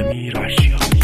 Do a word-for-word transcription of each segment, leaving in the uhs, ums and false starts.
امیر اشیانی.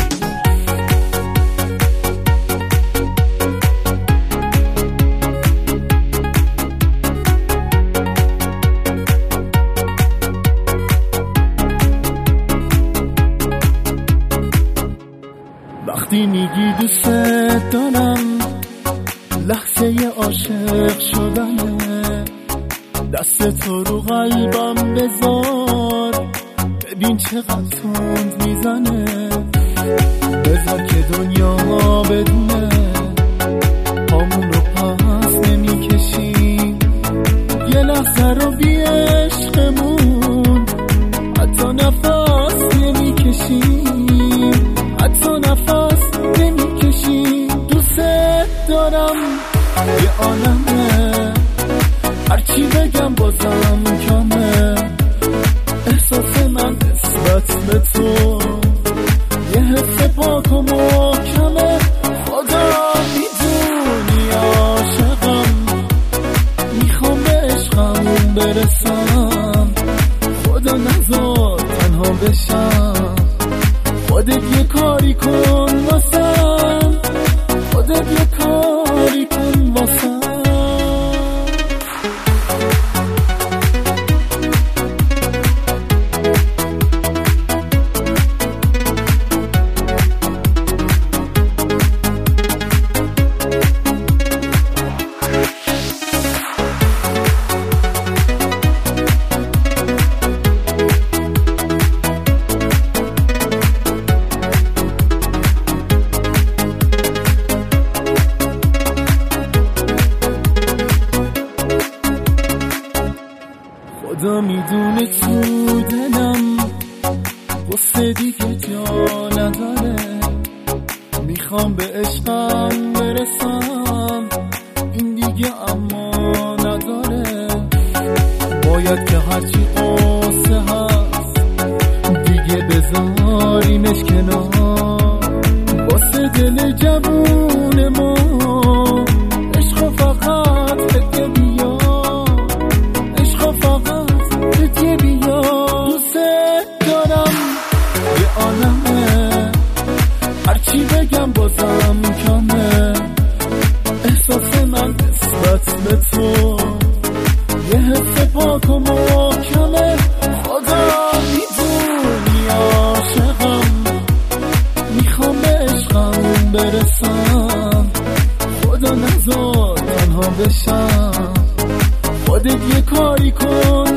وقتی میگی دوست دارم لحظه عاشق شدنه، دست تو رو قلبم بذار ببین چقدر تند میزنه، بذار که دنیا بدونه پامون رو پس نمیکشیم، یه لحظه رو بی عشقمون حتی نفس نمیکشیم، حتی نفس نمیکشیم. دوست دارم یه عالمه، هرچی بگم بازم کمه، احساس من نسبت به تو یه حس پاک و محکمه. خدا میدونی عاشقم، میخوام به عشقم برسم، خدا نذار تنها بشم، خودت یه کاری کن واسم، خودت یه کاری کن واسم. خدا میدونه تو دلم غصه دیگه جا نداره، میخوام به عشقم برسم، این دیگه اما نداره، باید که هرچی قصه هست دیگه بذاریمش کنار، واسه دل جوون ما عشق فقط بگه بیا، عشق فقط بگه بیا. دوست دارم یه عالمه، هرچی بگم بازم کمه، احساس من نسبت به تو یه حس پاک و محکمه. خدا میدونی عاشقم، میخوام به عشقم برسم، خدا نذار تنها بشم، خودت یه کاری کن